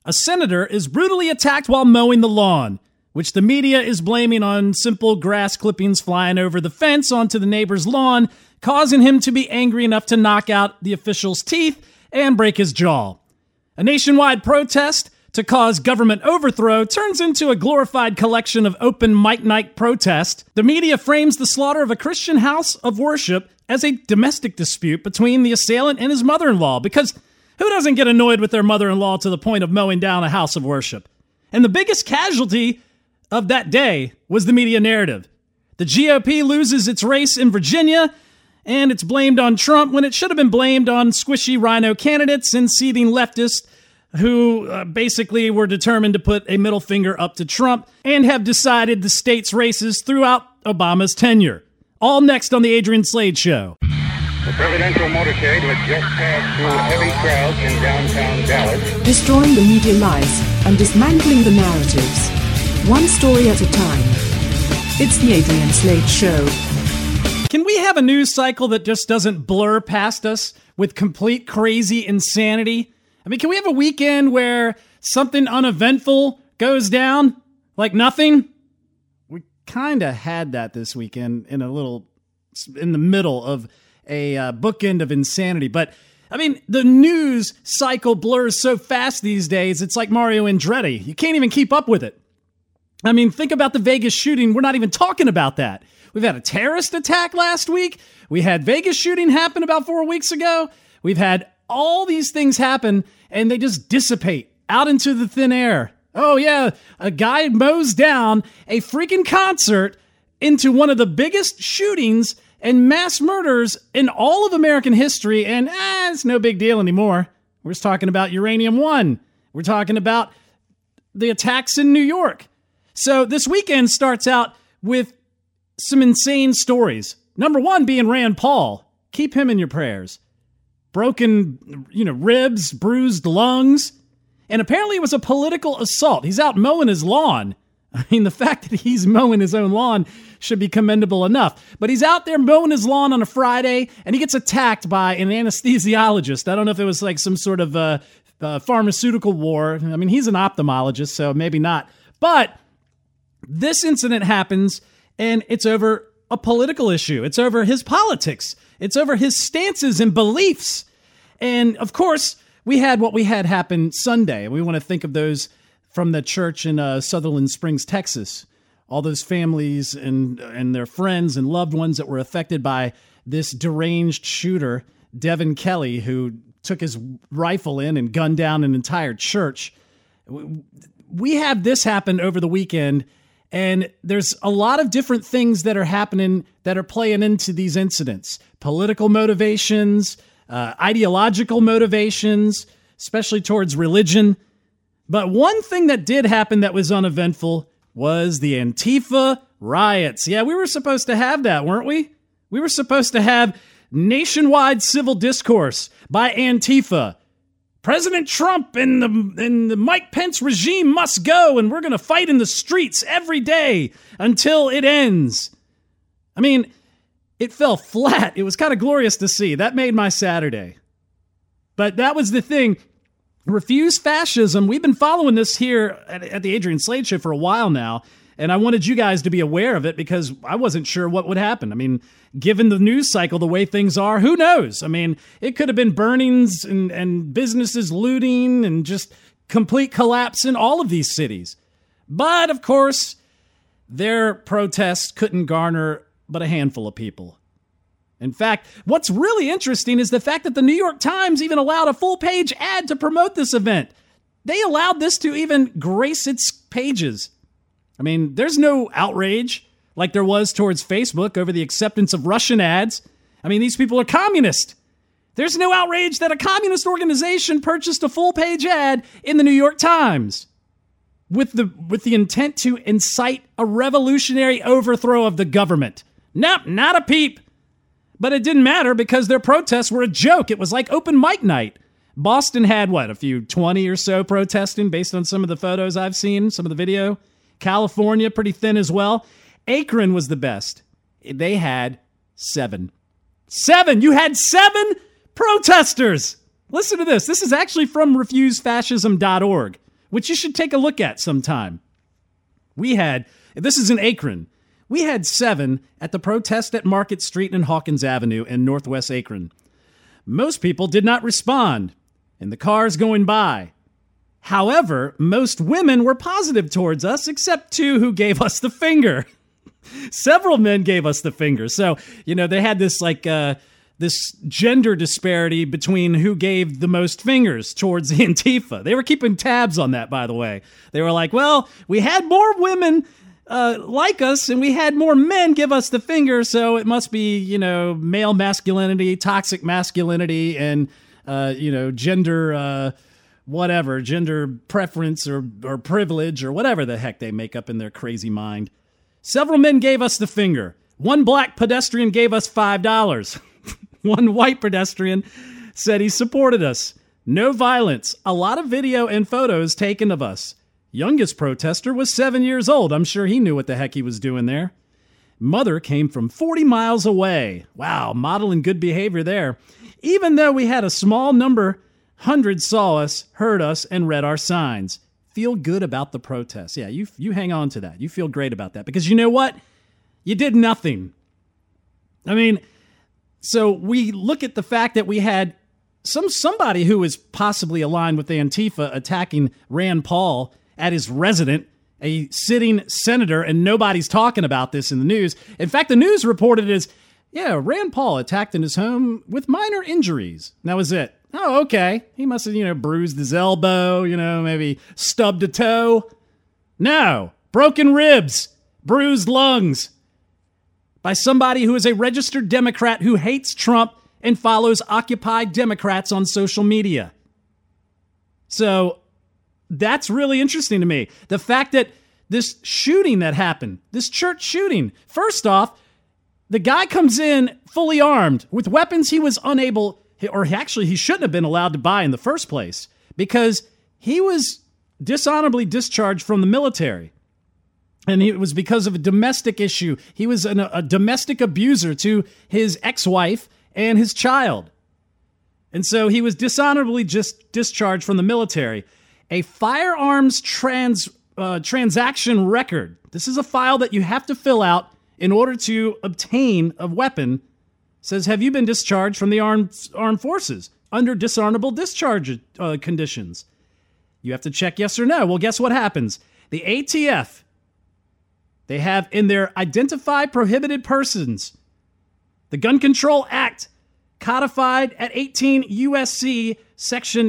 A senator is brutally attacked while mowing the lawn, which the media is blaming on simple grass clippings flying over the fence onto the neighbor's lawn, causing him to be angry enough to knock out the official's teeth and break his jaw. A nationwide protest to cause government overthrow turns into a glorified collection of open mic night protest. The media frames the slaughter of a Christian house of worship as a domestic dispute between the assailant and his mother-in-law, because who doesn't get annoyed with their mother-in-law to the point of mowing down a house of worship? And the biggest casualty of that day was the media narrative. The GOP loses its race in Virginia, and it's blamed on Trump when it should have been blamed on squishy rhino candidates and seething leftists who basically were determined to put a middle finger up to Trump and have decided the state's races throughout Obama's tenure. All next on The Adrian Slade Show. The presidential motorcade had just passed through heavy crowds in downtown Dallas. Destroying the media lies and dismantling the narratives. One story at a time. It's The Adrian Slade Show. Can we have a news cycle that just doesn't blur past us with complete crazy insanity? I mean, can we have a weekend where something uneventful goes down like nothing? We kind of had that this weekend in the middle of a bookend of insanity. But, I mean, the news cycle blurs so fast these days, it's like Mario Andretti. You can't even keep up with it. I mean, think about the Vegas shooting. We're not even talking about that. We've had a terrorist attack last week. We had Vegas shooting happen about 4 weeks ago. We've had all these things happen, and they just dissipate out into the thin air. Oh, yeah, a guy mows down a freaking concert into one of the biggest shootings and mass murders in all of American history, and it's no big deal anymore. We're just talking about Uranium One. We're talking about the attacks in New York. So this weekend starts out with some insane stories. Number one being Rand Paul. Keep him in your prayers. Broken, ribs, bruised lungs. And apparently it was a political assault. He's out mowing his lawn. I mean, the fact that he's mowing his own lawn should be commendable enough. But he's out there mowing his lawn on a Friday, and he gets attacked by an anesthesiologist. I don't know if it was like some sort of pharmaceutical war. I mean, he's an ophthalmologist, so maybe not. But this incident happens, and it's over a political issue. It's over his politics. It's over his stances and beliefs. And, of course, we had what we had happen Sunday. We want to think of those from the church in Sutherland Springs, Texas. All those families and their friends and loved ones that were affected by this deranged shooter, Devin Kelly, who took his rifle in and gunned down an entire church. We have this happen over the weekend, and there's a lot of different things that are happening that are playing into these incidents. Political motivations, ideological motivations, especially towards religion. But one thing that did happen that was uneventful was the Antifa riots. Yeah, we were supposed to have that, weren't we? We were supposed to have nationwide civil discourse by Antifa. President Trump and the Mike Pence regime must go, and we're going to fight in the streets every day until it ends. I mean, it fell flat. It was kind of glorious to see. That made my Saturday. But that was the thing. Refuse fascism. We've been following this here at the Adrian Slade Show for a while now, and I wanted you guys to be aware of it because I wasn't sure what would happen. I mean, given the news cycle, the way things are, who knows? I mean, it could have been burnings and businesses looting and just complete collapse in all of these cities. But, of course, their protests couldn't garner but a handful of people. In fact, what's really interesting is the fact that the New York Times even allowed a full-page ad to promote this event. They allowed this to even grace its pages. I mean, there's no outrage like there was towards Facebook over the acceptance of Russian ads. I mean, these people are communist. There's no outrage that a communist organization purchased a full-page ad in the New York Times with the intent to incite a revolutionary overthrow of the government. Nope, not a peep. But it didn't matter because their protests were a joke. It was like open mic night. Boston had, a few 20 or so protesting based on some of the photos I've seen, some of the video. California, pretty thin as well. Akron was the best. They had 7. 7! You had 7 protesters! Listen to this. This is actually from refusefascism.org. which you should take a look at sometime. This is in Akron. We had 7 at the protest at Market Street and Hawkins Avenue in Northwest Akron. Most people did not respond in the cars going by. However, most women were positive towards us, except 2 who gave us the finger. Several men gave us the finger. So, they had this this gender disparity between who gave the most fingers towards the Antifa. They were keeping tabs on that, by the way. They were like, well, we had more women like us, and we had more men give us the finger, so it must be, male masculinity, toxic masculinity, and, gender, gender preference or privilege or whatever the heck they make up in their crazy mind. Several men gave us the finger. One black pedestrian gave us $5. One white pedestrian said he supported us. No violence. A lot of video and photos taken of us. Youngest protester was 7 years old. I'm sure he knew what the heck he was doing there. Mother came from 40 miles away. Wow, modeling good behavior there. Even though we had a small number, hundreds saw us, heard us, and read our signs. Feel good about the protest. Yeah, you hang on to that. You feel great about that. Because you know what? You did nothing. I mean, so we look at the fact that we had somebody who was possibly aligned with Antifa attacking Rand Paul at his residence, a sitting senator, and nobody's talking about this in the news. In fact, the news reported it as, Rand Paul attacked in his home with minor injuries. And that was it. Oh, okay. He must have, bruised his elbow, maybe stubbed a toe. No. Broken ribs. Bruised lungs. By somebody who is a registered Democrat who hates Trump and follows Occupy Democrats on social media. So that's really interesting to me. The fact that this shooting that happened, this church shooting, first off, the guy comes in fully armed with weapons he was unable, or actually he shouldn't have been allowed to buy in the first place, because he was dishonorably discharged from the military. And it was because of a domestic issue. He was a domestic abuser to his ex-wife and his child. And so he was dishonorably just discharged from the military. A firearms transaction record. This is a file that you have to fill out in order to obtain a weapon. Says, have you been discharged from the armed forces under dishonorable discharge conditions? You have to check yes or no. Well, guess what happens? The ATF, they have in their Identify Prohibited Persons, the Gun Control Act, codified at 18 U.S.C. Section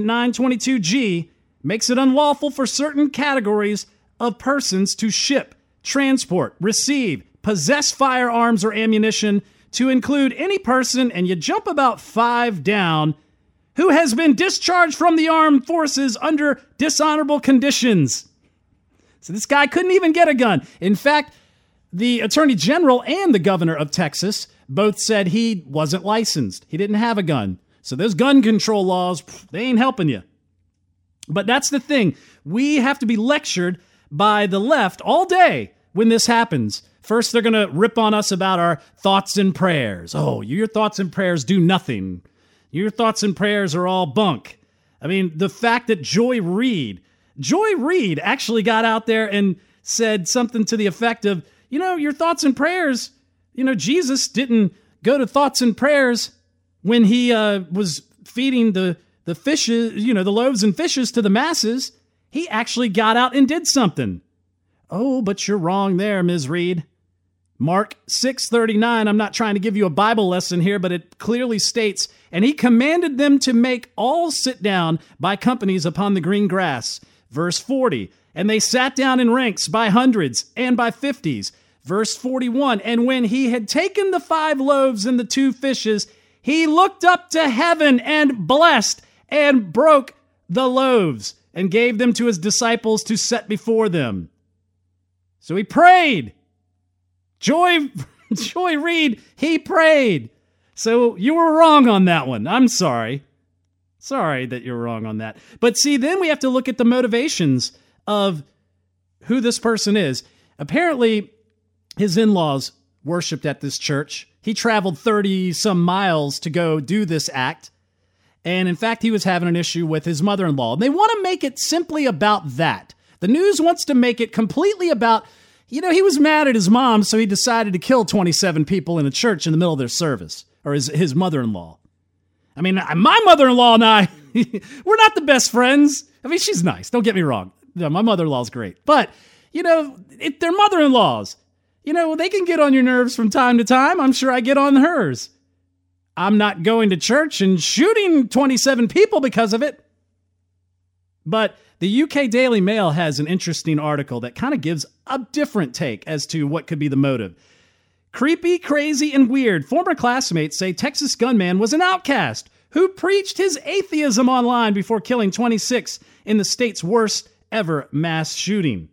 922G, makes it unlawful for certain categories of persons to ship, transport, receive, possess firearms or ammunition, to include any person, and you jump about 5 down, who has been discharged from the armed forces under dishonorable conditions. So this guy couldn't even get a gun. In fact, the Attorney General and the Governor of Texas both said he wasn't licensed. He didn't have a gun. So those gun control laws, they ain't helping you. But that's the thing. We have to be lectured by the left all day when this happens. First, they're going to rip on us about our thoughts and prayers. Oh, your thoughts and prayers do nothing. Your thoughts and prayers are all bunk. I mean, the fact that Joy Reid actually got out there and said something to the effect of, your thoughts and prayers, Jesus didn't go to thoughts and prayers when he was feeding the fishes, the loaves and fishes to the masses. He actually got out and did something. Oh, but you're wrong there, Ms. Reid. Mark 6:39, I'm not trying to give you a Bible lesson here, but it clearly states, and he commanded them to make all sit down by companies upon the green grass. Verse 40, and they sat down in ranks by hundreds and by 50s. Verse 41, and when he had taken the 5 loaves and the 2 fishes, he looked up to heaven and blessed and broke the loaves and gave them to his disciples to set before them. So he prayed. Joy Reid, he prayed. So you were wrong on that one. I'm sorry. Sorry that you're wrong on that. But see, then we have to look at the motivations of who this person is. Apparently, his in-laws worshipped at this church. He traveled 30-some miles to go do this act. And in fact, he was having an issue with his mother-in-law. And they want to make it simply about that. The news wants to make it completely about, he was mad at his mom, so he decided to kill 27 people in a church in the middle of their service, or his mother-in-law. I mean, my mother-in-law and I, we're not the best friends. I mean, she's nice. Don't get me wrong. No, my mother-in-law's great. But, they're mother-in-laws. They can get on your nerves from time to time. I'm sure I get on hers. I'm not going to church and shooting 27 people because of it. But the UK Daily Mail has an interesting article that kind of gives a different take as to what could be the motive. Creepy, crazy, and weird. Former classmates say Texas gunman was an outcast who preached his atheism online before killing 26 in the state's worst ever mass shooting.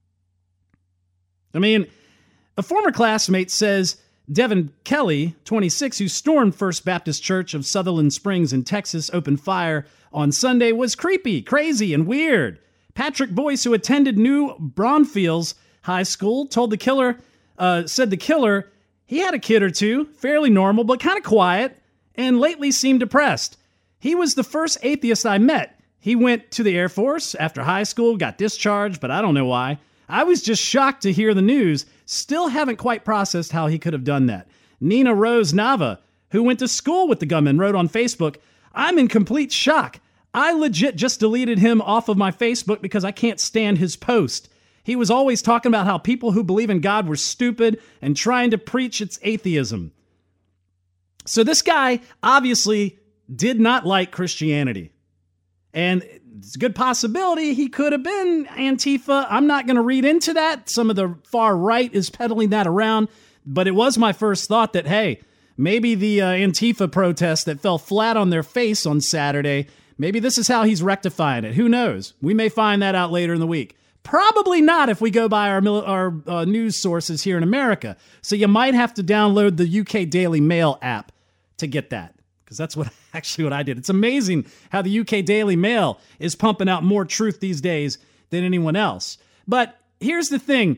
I mean, a former classmate says Devin Kelly, 26, who stormed First Baptist Church of Sutherland Springs in Texas, opened fire on Sunday, was creepy, crazy, and weird. Patrick Boyce, who attended New Braunfels High School, said the killer, he had a kid or two, fairly normal, but kind of quiet, and lately seemed depressed. He was the first atheist I met. He went to the Air Force after high school, got discharged, but I don't know why. I was just shocked to hear the news. Still haven't quite processed how he could have done that. Nina Rose Nava, who went to school with the gunman, wrote on Facebook, I'm in complete shock. I legit just deleted him off of my Facebook because I can't stand his post. He was always talking about how people who believe in God were stupid and trying to preach its atheism. So this guy obviously did not like Christianity. And it's a good possibility he could have been Antifa. I'm not going to read into that. Some of the far right is peddling that around. But it was my first thought that, hey, maybe the Antifa protest that fell flat on their face on Saturday, maybe this is how he's rectifying it. Who knows? We may find that out later in the week. Probably not if we go by our news sources here in America. So you might have to download the UK Daily Mail app to get that. Because that's what I did. It's amazing how the UK Daily Mail is pumping out more truth these days than anyone else. But here's the thing.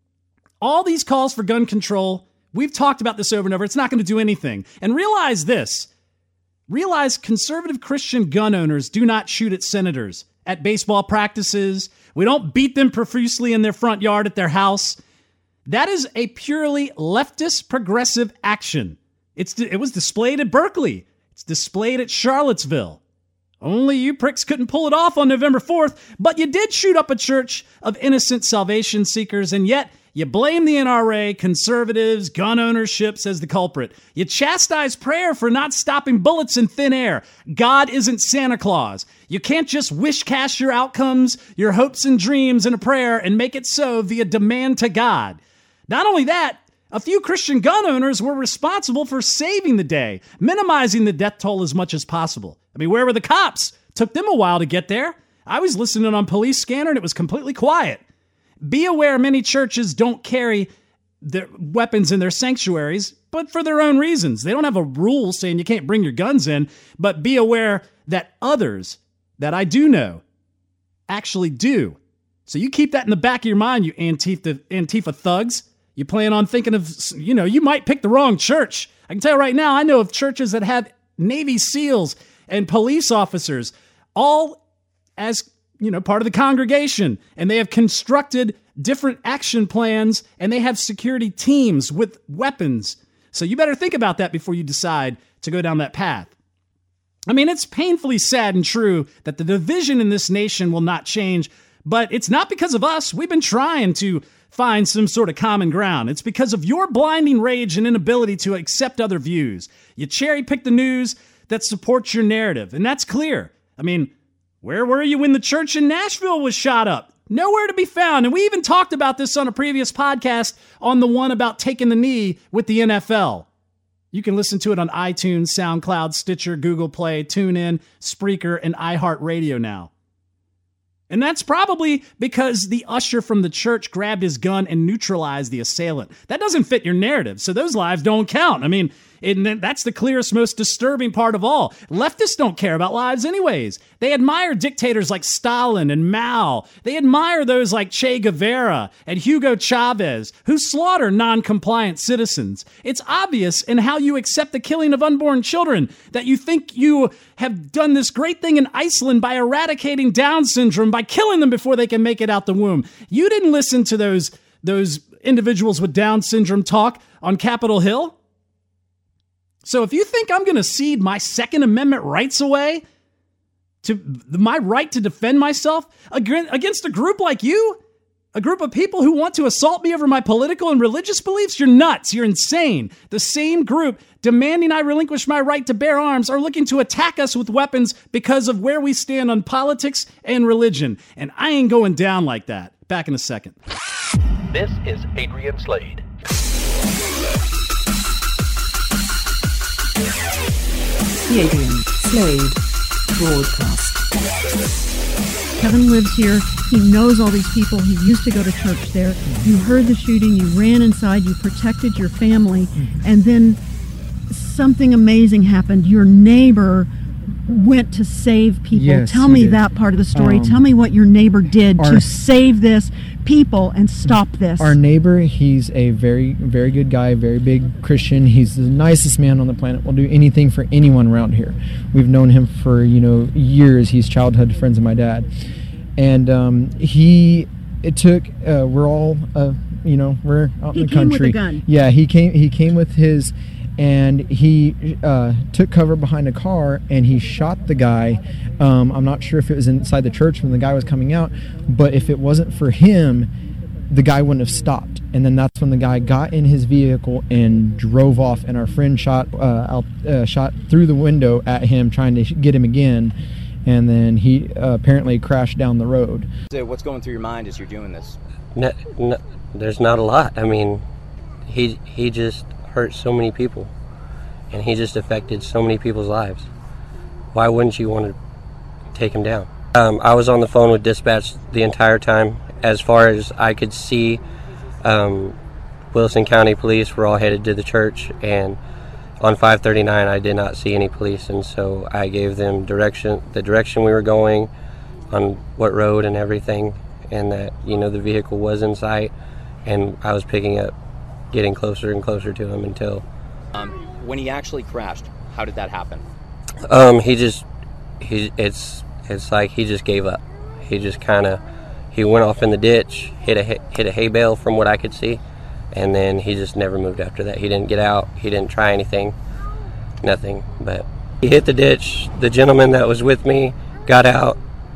All these calls for gun control, we've talked about this over and over. It's not going to do anything. And realize this. Realize conservative Christian gun owners do not shoot at senators, at baseball practices. We don't beat them profusely in their front yard at their house. That is a purely leftist progressive action. It was displayed at Berkeley. It's displayed at Charlottesville. Only you pricks couldn't pull it off on November 4th, but you did shoot up a church of innocent salvation seekers, and yet you blame the NRA, conservatives, gun ownerships as the culprit. You chastise prayer for not stopping bullets in thin air. God isn't Santa Claus. You can't just wish cast your outcomes, your hopes and dreams in a prayer and make it so via demand to God. Not only that, a few Christian gun owners were responsible for saving the day, minimizing the death toll as much as possible. I mean, where were the cops? Took them a while to get there. I was listening on Police Scanner and it was completely quiet. Be aware many churches don't carry their weapons in their sanctuaries, but for their own reasons. They don't have a rule saying you can't bring your guns in, but be aware that others that I do know actually do. So you keep that in the back of your mind, you Antifa thugs. You plan on thinking of, you might pick the wrong church. I can tell you right now, I know of churches that have Navy SEALs and police officers, all as, part of the congregation. And they have constructed different action plans and they have security teams with weapons. So you better think about that before you decide to go down that path. I mean, it's painfully sad and true that the division in this nation will not change, but it's not because of us. We've been trying to find some sort of common ground. It's because of your blinding rage and inability to accept other views. You cherry pick the news that supports your narrative, and that's clear. I mean, where were you when the church in Nashville was shot up? Nowhere to be found. And we even talked about this on a previous podcast on the one about taking the knee with the NFL. You can listen to it on iTunes, SoundCloud, Stitcher, Google Play, TuneIn, Spreaker, and iHeartRadio now. And that's probably because the usher from the church grabbed his gun and neutralized the assailant. That doesn't fit your narrative, so those lives don't count. I mean, And that's the clearest, most disturbing part of all. Leftists don't care about lives anyways. They admire dictators like Stalin and Mao. They admire those like Che Guevara and Hugo Chavez who slaughter non-compliant citizens. It's obvious in how you accept the killing of unborn children that you think you have done this great thing in Iceland by eradicating Down syndrome, by killing them before they can make it out the womb. You didn't listen to those individuals with Down syndrome talk on Capitol Hill. So if you think I'm going to cede my Second Amendment rights away, to my right to defend myself against a group like you, a group of people who want to assault me over my political and religious beliefs, you're nuts. You're insane. The same group demanding I relinquish my right to bear arms are looking to attack us with weapons because of where we stand on politics and religion. And I ain't going down like that. Back in a second. This is Adrian Slade. The Adrian Slade Broadcast. Kevin lives here. He knows all these people. He used to go to church there. You heard the shooting. You ran inside. You protected your family. And then something amazing happened. Your neighbor went to save people. Yes, Tell he me did. that part of the story. Tell me what your neighbor did to save this people and stop this. Our neighbor, he's a very, very good guy, very big Christian. He's the nicest man on the planet. Will do anything for anyone around here. We've known him for, years. He's childhood friends of my dad. And we're all, we're out in the country. He came with a gun. Yeah, he came with his, and he took cover behind a car and he shot the guy. I'm not sure if it was inside the church when the guy was coming out, but if it wasn't for him, the guy wouldn't have stopped. And then that's when the guy got in his vehicle and drove off, and our friend shot through the window at him, trying to get him again. And then he apparently crashed down the road. So what's going through your mind as you're doing this? No, there's not a lot. I mean, he just hurt so many people, and he just affected so many people's lives. Why wouldn't you want to take him down? I was on the phone with dispatch the entire time. As far as I could see, Wilson County Police were all headed to the church, and on 539 I did not see any police, and so I gave them the direction we were going, on what road and everything, and that the vehicle was in sight, and I was picking up, getting closer and closer to him until when he actually crashed, how did that happen? It's like he just gave up. He just he went off in the ditch, hit a hay bale from what I could see, and then he just never moved after that. He didn't get out. He didn't try anything. Nothing. But he hit the ditch. The gentleman that was with me got out,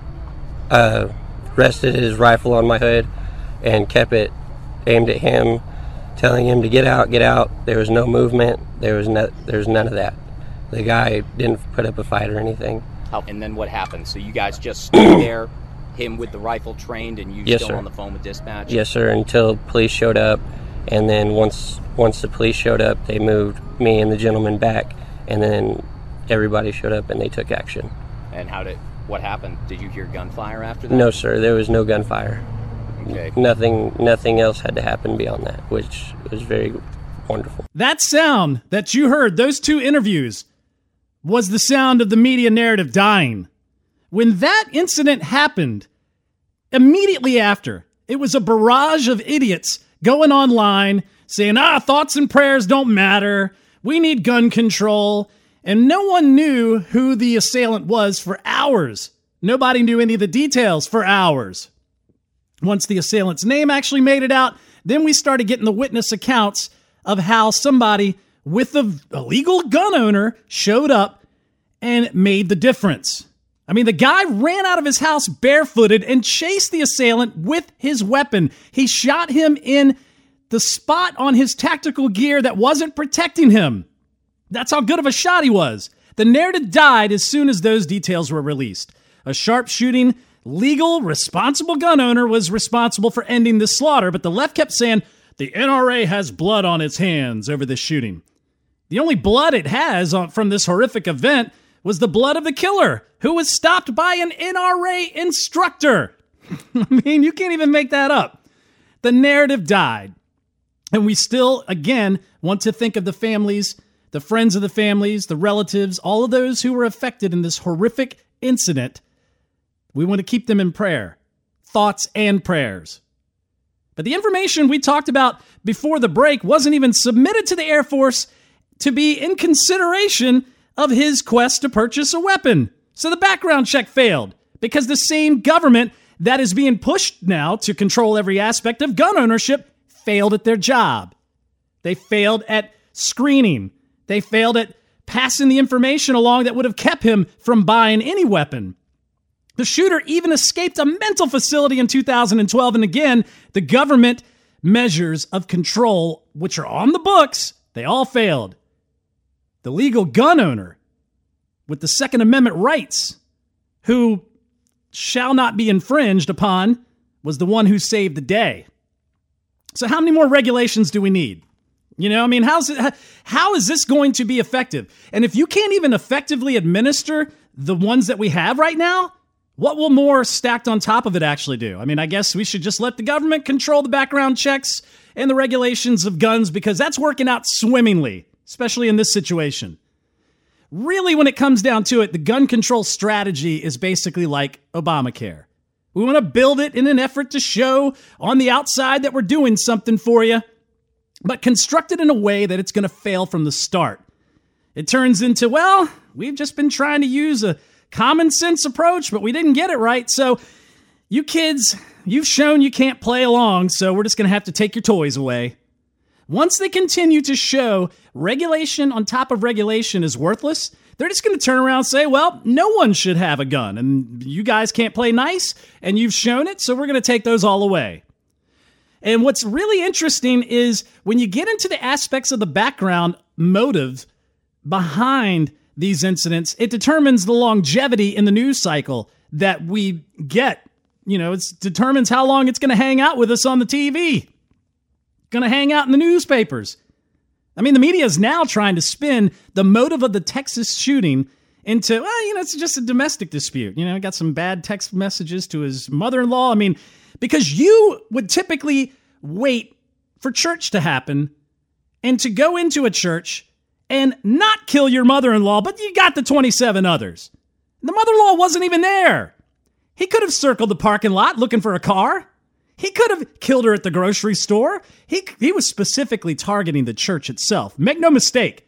rested his rifle on my hood, and kept it aimed at him, telling him to get out, get out. There was no movement. There was none of that. The guy didn't put up a fight or anything. And then what happened? So you guys just stood there, him with the rifle trained, and you Yes, still sir. on the phone with dispatch? Yes, sir, until police showed up. And then once the police showed up, they moved me and the gentleman back, and then everybody showed up and they took action. And what happened? Did you hear gunfire after that? No, sir, there was no gunfire. Okay. Nothing else had to happen beyond that, which was very wonderful. That sound that you heard, those two interviews, was the sound of the media narrative dying. When that incident happened, immediately after, it was a barrage of idiots going online saying, thoughts and prayers don't matter. We need gun control. And no one knew who the assailant was for hours. Nobody knew any of the details for hours. Once the assailant's name actually made it out, then we started getting the witness accounts of how somebody with a legal gun owner showed up and made the difference. I mean, the guy ran out of his house barefooted and chased the assailant with his weapon. He shot him in the spot on his tactical gear that wasn't protecting him. That's how good of a shot he was. The narrative died as soon as those details were released. A sharpshooting, legal, responsible gun owner was responsible for ending the slaughter, but the left kept saying, the NRA has blood on its hands over this shooting. The only blood it has from this horrific event was the blood of the killer, who was stopped by an NRA instructor. I mean, you can't even make that up. The narrative died. And we still, again, want to think of the families the friends of the families, the relatives, all of those who were affected in this horrific incident. We want to keep them in prayer, thoughts and prayers. But the information we talked about before the break wasn't even submitted to the Air Force to be in consideration of his quest to purchase a weapon. So the background check failed because the same government that is being pushed now to control every aspect of gun ownership failed at their job. They failed at screening. They failed at passing the information along that would have kept him from buying any weapon. The shooter even escaped a mental facility in 2012. And again, the government measures of control, which are on the books, they all failed. The legal gun owner with the Second Amendment rights, who shall not be infringed upon, was the one who saved the day. So how many more regulations do we need? You know, I mean, how is this going to be effective? And if you can't even effectively administer the ones that we have right now, what will more stacked on top of it actually do? I mean, I guess we should just let the government control the background checks and the regulations of guns, because that's working out swimmingly, especially in this situation. Really, when it comes down to it, the gun control strategy is basically like Obamacare. We want to build it in an effort to show on the outside that we're doing something for you, but construct it in a way that it's going to fail from the start. It turns into, well, we've just been trying to use a common sense approach, but we didn't get it right. So you kids, you've shown you can't play along, so we're just going to have to take your toys away. Once they continue to show regulation on top of regulation is worthless, they're just going to turn around and say, well, no one should have a gun, and you guys can't play nice, and you've shown it, so we're going to take those all away. And what's really interesting is when you get into the aspects of the background motive behind these incidents, it determines the longevity in the news cycle that we get. You know, it determines how long it's going to hang out with us on the TV, going to hang out in the newspapers. I mean, the media is now trying to spin the motive of the Texas shooting into, well, you know, it's just a domestic dispute. You know, got some bad text messages to his mother-in-law. I mean, because you would typically wait for church to happen and to go into a church and not kill your mother-in-law, but you got the 27 others. The mother-in-law wasn't even there. He could have circled the parking lot looking for a car. He could have killed her at the grocery store. He was specifically targeting the church itself. Make no mistake.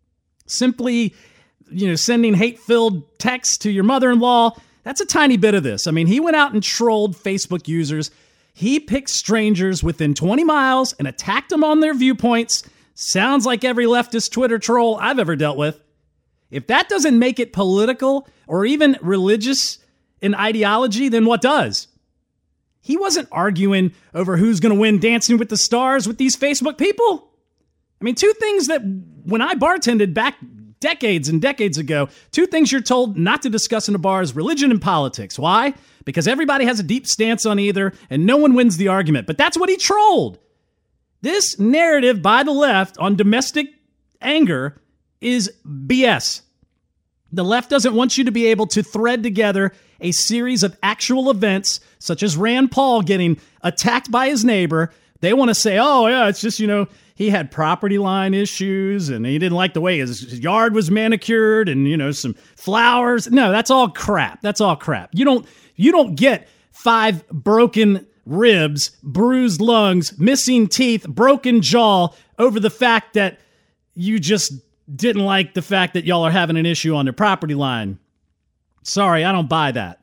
Simply, you know, sending hate-filled texts to your mother-in-law, that's a tiny bit of this. I mean, he went out and trolled Facebook users. He picked strangers within 20 miles and attacked them on their viewpoints. Sounds like every leftist Twitter troll I've ever dealt with. If that doesn't make it political or even religious in ideology, then what does? He wasn't arguing over who's going to win Dancing with the Stars with these Facebook people. I mean, two things that when I bartended back decades and decades ago, two things you're told not to discuss in a bar is religion and politics. Why? Because everybody has a deep stance on either and no one wins the argument. But that's what he trolled. This narrative by the left on domestic anger is BS. The left doesn't want you to be able to thread together a series of actual events, such as Rand Paul getting attacked by his neighbor. They want to say, oh, yeah, it's just, you know, he had property line issues and he didn't like the way his yard was manicured and, you know, some flowers. No, that's all crap. That's all crap. You don't get 5 broken ribs, bruised lungs, missing teeth, broken jaw over the fact that you just didn't like the fact that y'all are having an issue on their property line. Sorry, I don't buy that.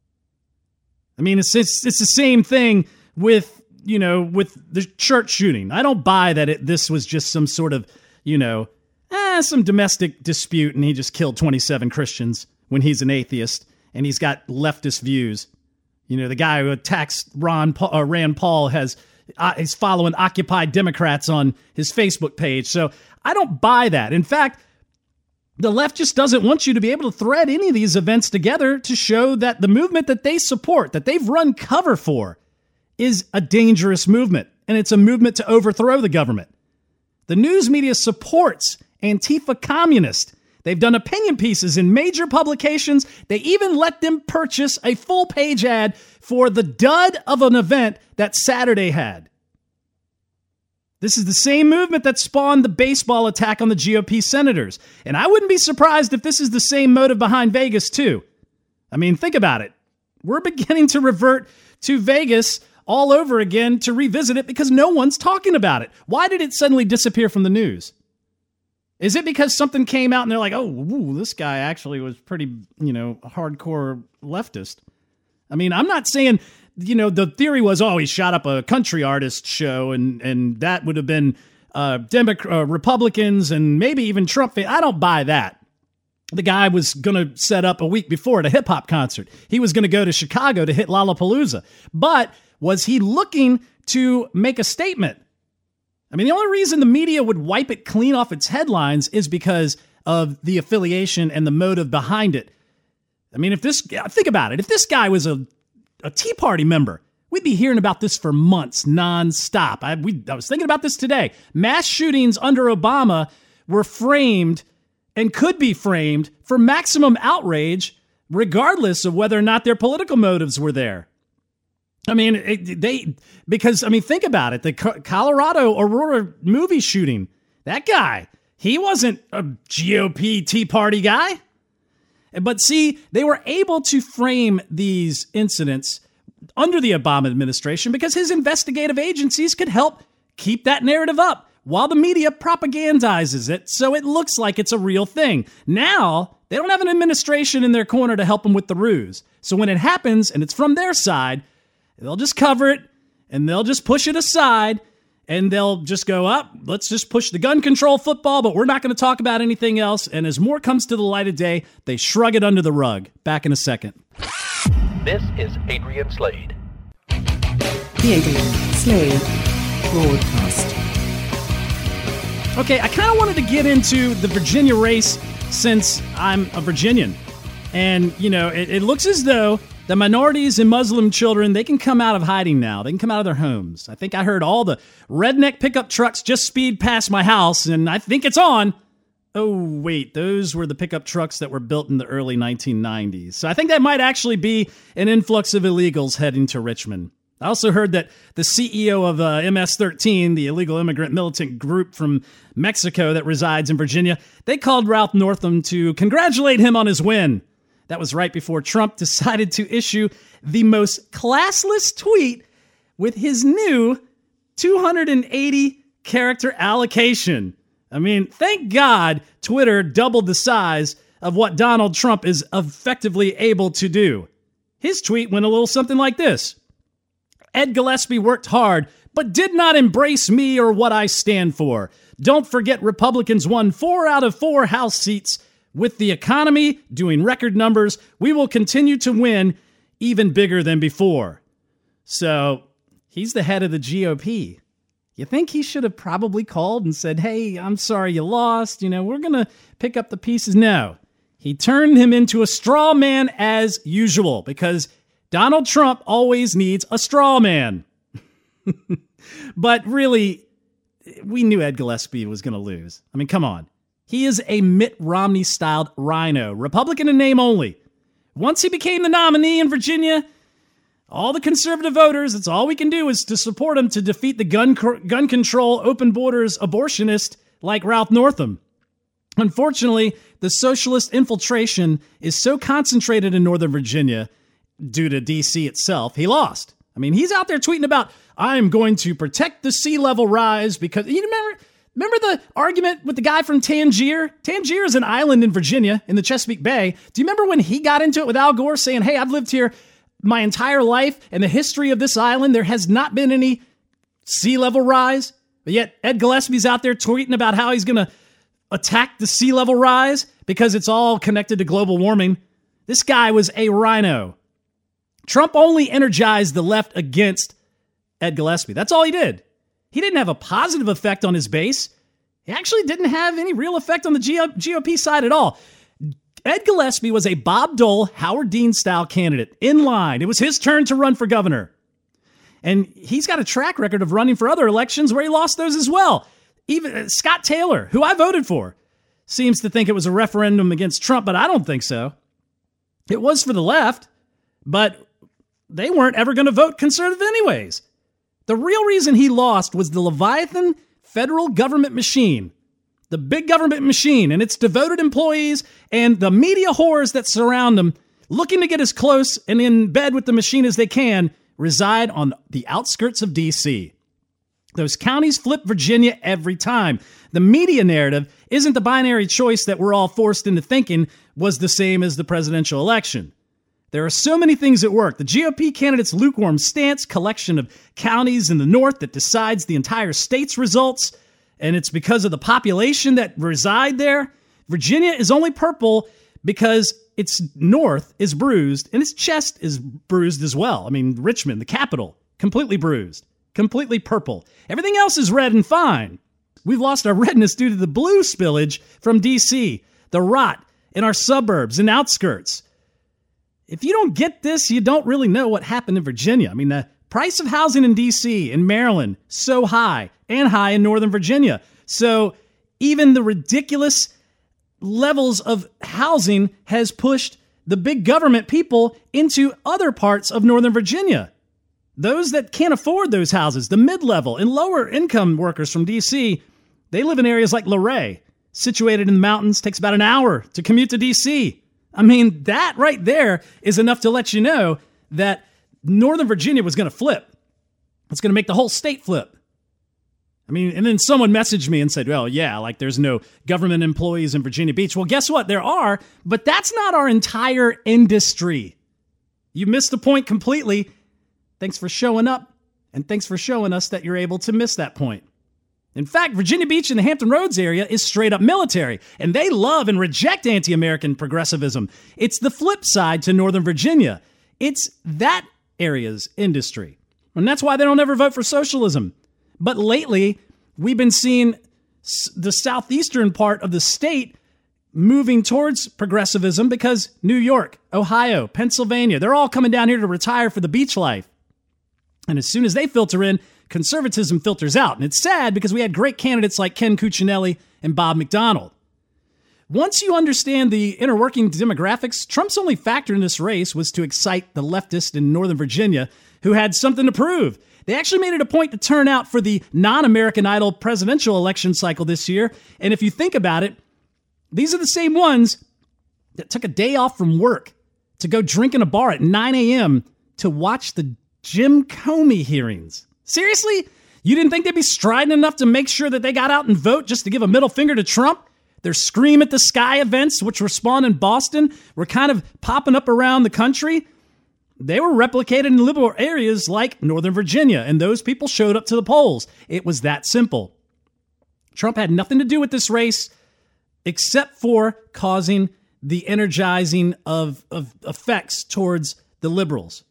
I mean, it's the same thing with, you know, with the church shooting. I don't buy that this was just some sort of, you know, some domestic dispute and he just killed 27 Christians when he's an atheist and he's got leftist views. You know, the guy who attacks Rand Paul is following Occupy Democrats on his Facebook page. So I don't buy that. In fact, the left just doesn't want you to be able to thread any of these events together to show that the movement that they support, that they've run cover for, is a dangerous movement. And it's a movement to overthrow the government. The news media supports Antifa communists. They've done opinion pieces in major publications. They even let them purchase a full-page ad for the dud of an event that Saturday had. This is the same movement that spawned the baseball attack on the GOP senators. And I wouldn't be surprised if this is the same motive behind Vegas, too. I mean, think about it. We're beginning to revert to Vegas all over again to revisit it because no one's talking about it. Why did it suddenly disappear from the news? Is it because something came out and they're like, oh, ooh, this guy actually was pretty, hardcore leftist? I mean, I'm not saying, the theory was, oh, he shot up a country artist show and that would have been Republicans and maybe even Trump. I don't buy that. The guy was going to set up a week before at a hip hop concert. He was going to go to Chicago to hit Lollapalooza. But was he looking to make a statement? I mean, the only reason the media would wipe it clean off its headlines is because of the affiliation and the motive behind it. I mean, think about it. If this guy was a Tea Party member, we'd be hearing about this for months nonstop. I was thinking about this today. Mass shootings under Obama were framed and could be framed for maximum outrage, regardless of whether or not their political motives were there. I mean, think about it. The Colorado Aurora movie shooting, that guy, he wasn't a GOP Tea Party guy. But see, they were able to frame these incidents under the Obama administration because his investigative agencies could help keep that narrative up while the media propagandizes it so it looks like it's a real thing. Now, they don't have an administration in their corner to help them with the ruse. So when it happens and it's from their side, they'll just cover it and they'll just push it aside and they'll just go up. Let's just push the gun control football, but we're not going to talk about anything else. And as more comes to the light of day, they shrug it under the rug. Back in a second. This is Adrian Slade. The Adrian Slade Broadcast. Okay, I kind of wanted to get into the Virginia race since I'm a Virginian. And, it looks as though the minorities and Muslim children, they can come out of hiding now. They can come out of their homes. I think I heard all the redneck pickup trucks just speed past my house, and I think it's on. Oh, wait, those were the pickup trucks that were built in the early 1990s. So I think that might actually be an influx of illegals heading to Richmond. I also heard that the CEO of MS-13, the illegal immigrant militant group from Mexico that resides in Virginia, they called Ralph Northam to congratulate him on his win. That was right before Trump decided to issue the most classless tweet with his new 280-character allocation. I mean, thank God Twitter doubled the size of what Donald Trump is effectively able to do. His tweet went a little something like this. Ed Gillespie worked hard, but did not embrace me or what I stand for. Don't forget Republicans won 4 out of 4 House seats. With the economy doing record numbers, we will continue to win even bigger than before. So he's the head of the GOP. You think he should have probably called and said, hey, I'm sorry you lost. We're going to pick up the pieces. No, he turned him into a straw man as usual because Donald Trump always needs a straw man. But really, we knew Ed Gillespie was going to lose. I mean, come on. He is a Mitt Romney-styled rhino, Republican in name only. Once he became the nominee in Virginia, all the conservative voters, it's all we can do is to support him to defeat the gun control, open borders abortionist like Ralph Northam. Unfortunately, the socialist infiltration is so concentrated in Northern Virginia due to D.C. itself, he lost. I mean, he's out there tweeting about, I'm going to protect the sea level rise because, Remember the argument with the guy from Tangier? Tangier is an island in Virginia in the Chesapeake Bay. Do you remember when he got into it with Al Gore saying, hey, I've lived here my entire life and the history of this island, there has not been any sea level rise. But yet Ed Gillespie's out there tweeting about how he's going to attack the sea level rise because it's all connected to global warming. This guy was a rhino. Trump only energized the left against Ed Gillespie. That's all he did. He didn't have a positive effect on his base. He actually didn't have any real effect on the GOP side at all. Ed Gillespie was a Bob Dole, Howard Dean-style candidate in line. It was his turn to run for governor. And he's got a track record of running for other elections where he lost those as well. Even Scott Taylor, who I voted for, seems to think it was a referendum against Trump, but I don't think so. It was for the left, but they weren't ever going to vote conservative anyways. The real reason he lost was the Leviathan federal government machine, the big government machine, and its devoted employees and the media whores that surround them, looking to get as close and in bed with the machine as they can, reside on the outskirts of D.C. Those counties flip Virginia every time. The media narrative isn't the binary choice that we're all forced into thinking was the same as the presidential election. There are so many things at work. The GOP candidate's lukewarm stance, collection of counties in the north that decides the entire state's results, and it's because of the population that reside there. Virginia is only purple because its north is bruised and its chest is bruised as well. I mean, Richmond, the capital, completely bruised, completely purple. Everything else is red and fine. We've lost our redness due to the blue spillage from D.C., the rot in our suburbs and outskirts. If you don't get this, you don't really know what happened in Virginia. I mean, the price of housing in D.C. and Maryland, so high, and high in Northern Virginia. So even the ridiculous levels of housing has pushed the big government people into other parts of Northern Virginia. Those that can't afford those houses, the mid-level and lower income workers from D.C., they live in areas like Luray, situated in the mountains, takes about an hour to commute to D.C. I mean, that right there is enough to let you know that Northern Virginia was going to flip. It's going to make the whole state flip. I mean, and then someone messaged me and said, well, yeah, like there's no government employees in Virginia Beach. Well, guess what? There are, but that's not our entire industry. You missed the point completely. Thanks for showing up, and thanks for showing us that you're able to miss that point. In fact, Virginia Beach and the Hampton Roads area is straight up military, and they love and reject anti-American progressivism. It's the flip side to Northern Virginia. It's that area's industry. And that's why they don't ever vote for socialism. But lately, we've been seeing the southeastern part of the state moving towards progressivism because New York, Ohio, Pennsylvania, they're all coming down here to retire for the beach life. And as soon as they filter in, conservatism filters out. And it's sad because we had great candidates like Ken Cuccinelli and Bob McDonnell. Once you understand the inner working demographics, Trump's only factor in this race was to excite the leftist in Northern Virginia who had something to prove. They actually made it a point to turn out for the non-American Idol presidential election cycle this year. And if you think about it, these are the same ones that took a day off from work to go drink in a bar at 9 a.m. to watch the Jim Comey hearings. Seriously? You didn't think they'd be strident enough to make sure that they got out and vote just to give a middle finger to Trump? Their Scream at the Sky events, which were spawned in Boston, were kind of popping up around the country. They were replicated in liberal areas like Northern Virginia, and those people showed up to the polls. It was that simple. Trump had nothing to do with this race except for causing the energizing of effects towards the liberals.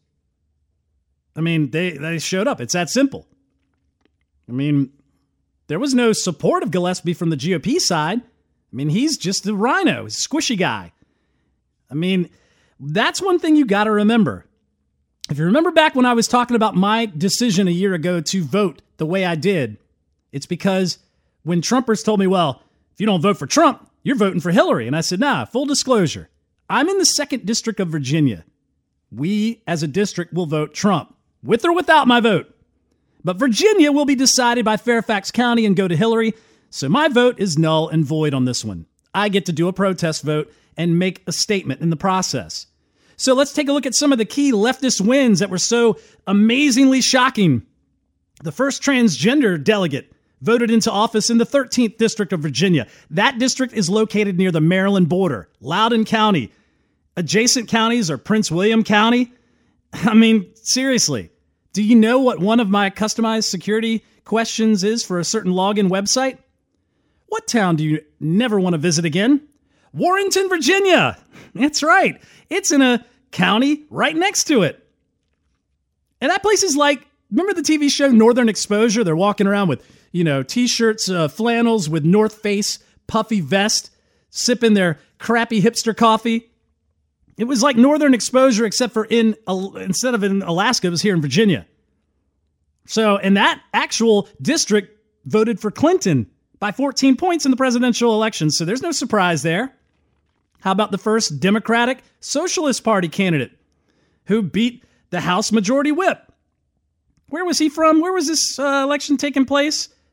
I mean, they showed up. It's that simple. I mean, there was no support of Gillespie from the GOP side. I mean, he's just a rhino, he's a squishy guy. I mean, that's one thing you got to remember. If you remember back when I was talking about my decision a year ago to vote the way I did, it's because when Trumpers told me, well, if you don't vote for Trump, you're voting for Hillary. And I said, nah, full disclosure, I'm in the 2nd District of Virginia. We, as a district, will vote Trump, with or without my vote. But Virginia will be decided by Fairfax County and go to Hillary, so my vote is null and void on this one. I get to do a protest vote and make a statement in the process. So let's take a look at some of the key leftist wins that were so amazingly shocking. The first transgender delegate voted into office in the 13th District of Virginia. That district is located near the Maryland border, Loudoun County. Adjacent counties are Prince William County. I mean, seriously, do you know what one of my customized security questions is for a certain login website? What town do you never want to visit again? Warrenton, Virginia. That's right. It's in a county right next to it. And that place is like, remember the TV show Northern Exposure? They're walking around with, T-shirts, flannels with North Face, puffy vest, sipping their crappy hipster coffee. It was like Northern Exposure, except for instead of in Alaska, it was here in Virginia. So, and that actual district voted for Clinton by 14 points in the presidential election. So there's no surprise there. How about the first Democratic Socialist Party candidate who beat the House Majority Whip? Where was he from? Where was this election taking place?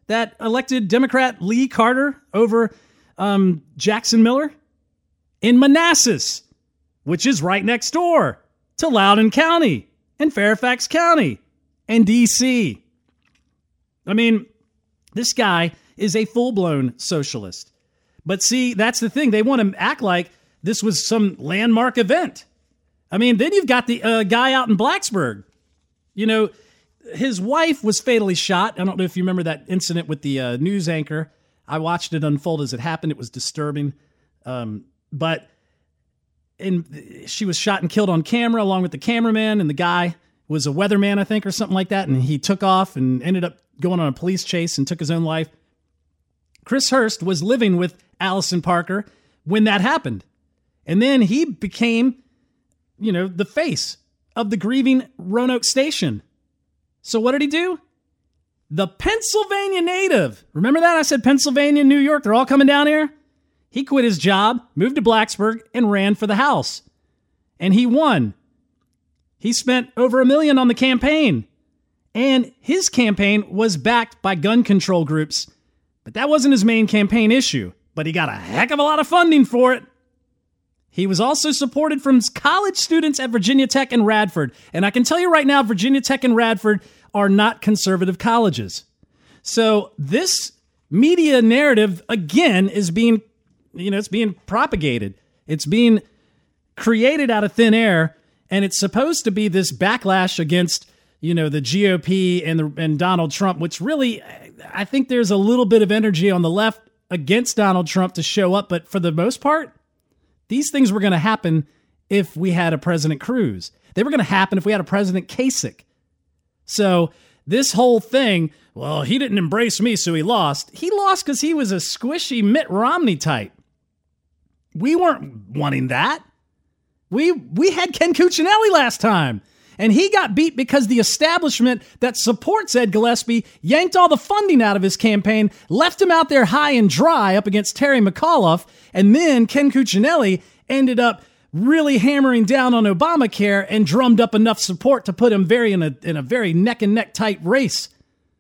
that elected Democrat Lee Carter over Jackson Miller? In Manassas, which is right next door to Loudoun County and Fairfax County and D.C. I mean, this guy is a full-blown socialist. But see, that's the thing. They want to act like this was some landmark event. I mean, then you've got the guy out in Blacksburg. You know, his wife was fatally shot. I don't know if you remember that incident with the news anchor. I watched it unfold as it happened. It was disturbing. But she was shot and killed on camera along with the cameraman, and the guy was a weatherman, I think, or something like that. And he took off and ended up going on a police chase and took his own life. Chris Hurst was living with Allison Parker when that happened. And then he became, you know, the face of the grieving Roanoke Station. So what did he do? The Pennsylvania native. Remember that? I said Pennsylvania and New York, they're all coming down here. He quit his job, moved to Blacksburg, and ran for the House. And he won. He spent over $1 million on the campaign. And his campaign was backed by gun control groups. But that wasn't his main campaign issue. But he got a heck of a lot of funding for it. He was also supported from college students at Virginia Tech and Radford. And I can tell you right now, Virginia Tech and Radford are not conservative colleges. So this media narrative, again, is being, you know, it's being propagated. It's being created out of thin air. And it's supposed to be this backlash against, you know, the GOP and Donald Trump, which really, I think there's a little bit of energy on the left against Donald Trump to show up. But for the most part, these things were going to happen if we had a President Cruz. They were going to happen if we had a President Kasich. So this whole thing, well, he didn't embrace me, so he lost. He lost because he was a squishy Mitt Romney type. We weren't wanting that. We had Ken Cuccinelli last time, and he got beat because the establishment that supports Ed Gillespie yanked all the funding out of his campaign, left him out there high and dry up against Terry McAuliffe, and then Ken Cuccinelli ended up really hammering down on Obamacare and drummed up enough support to put him in a very neck-and-neck tight race.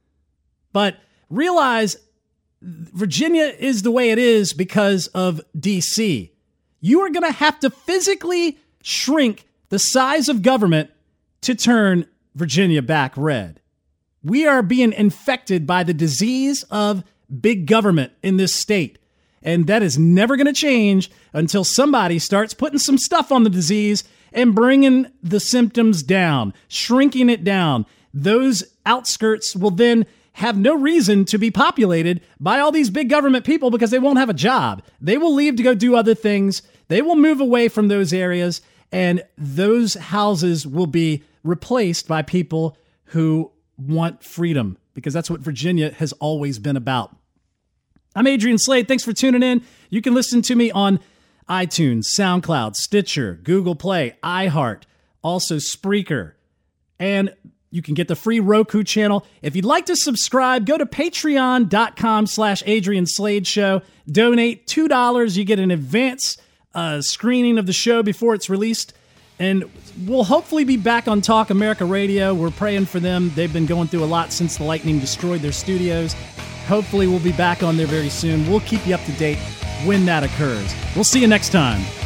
But realize Virginia is the way it is because of D.C. You are going to have to physically shrink the size of government to turn Virginia back red. We are being infected by the disease of big government in this state. And that is never going to change until somebody starts putting some stuff on the disease and bringing the symptoms down, shrinking it down. Those outskirts will then have no reason to be populated by all these big government people because they won't have a job. They will leave to go do other things. They will move away from those areas, and those houses will be replaced by people who want freedom, because that's what Virginia has always been about. I'm Adrian Slade. Thanks for tuning in. You can listen to me on iTunes, SoundCloud, Stitcher, Google Play, iHeart, also Spreaker, and you can get the free Roku channel. If you'd like to subscribe, go to patreon.com/Adrian Slade Show. Donate $2. You get an advance screening of the show before it's released. And we'll hopefully be back on Talk America Radio. We're praying for them. They've been going through a lot since the lightning destroyed their studios. Hopefully we'll be back on there very soon. We'll keep you up to date when that occurs. We'll see you next time.